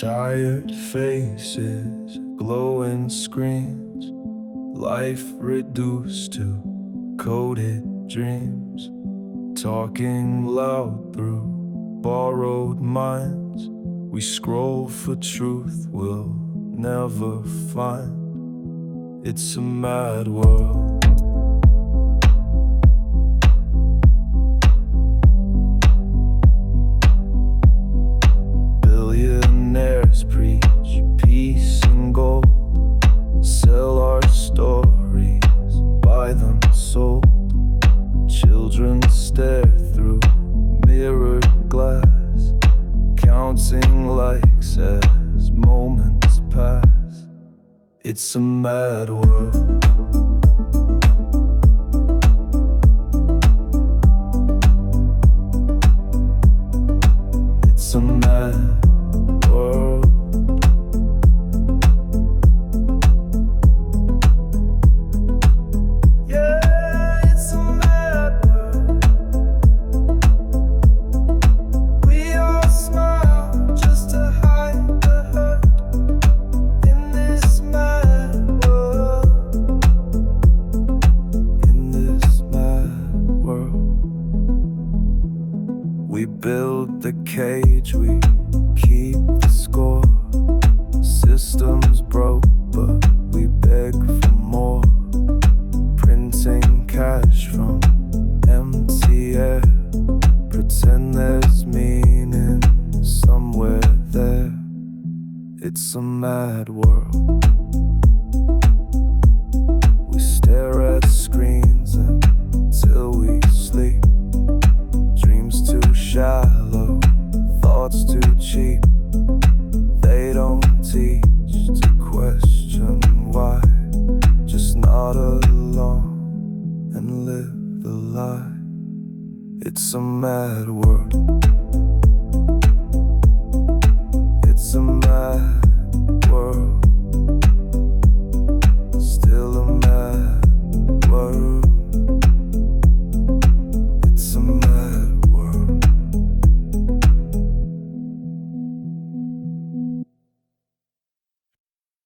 Tired faces, glowing screens, life reduced to coded dreams, talking loud through borrowed minds. We scroll for truth we'll never find. It's a mad world. Billionaires preach peace and gold, sell our stories, buy them sold. Children stare through mirrored glass, counting likes as moments pass. It's a mad world. It's a mad world. Yeah, it's a mad world. We all smile just to hide the hurt in this mad world. In this mad world, we build the cage, we keep the score. Systems broke, but we beg for more. Printing cash from empty air, pretend there's meaning somewhere there. It's a mad world. We stare at screens until we sleep. Dreams too shallow, thoughts too cheap. They don't teach to question why. Just nod along and live the lie. It's a mad world.